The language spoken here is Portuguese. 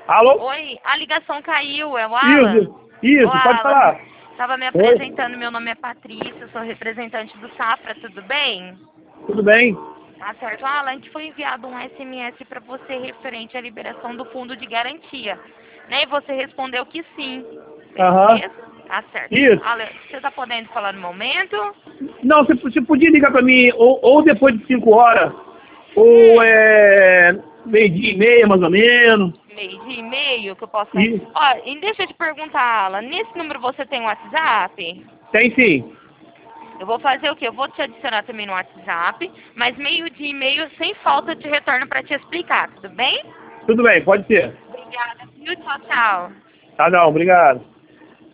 Alô? Oi, a ligação caiu, é o Alan? Isso, Ô, pode Alan, falar. estava me Oi, apresentando, meu nome é Patrícia, sou representante do Safra, tudo bem? tudo bem? Tá certo. Alan, que foi enviado um SMS para você referente à liberação do fundo de garantia, né? E você respondeu que sim, é isso Aham, mesmo? Tá certo. isso. Alan, você está podendo falar no momento? Não, você podia ligar para mim ou depois de 5 horas, ou Hum, meio-dia e meia, mais ou menos. meio-dia e meio que eu posso... E Ó, e deixa eu te perguntar, Alan, nesse número você tem um WhatsApp? tem sim. Eu vou fazer o quê? Eu vou te adicionar também no WhatsApp, mas meio-dia e meio, sem falta de retorno para te explicar, tudo bem? Tudo bem, pode ser. Obrigada, viu? Tchau, tchau. Tá, não, obrigado.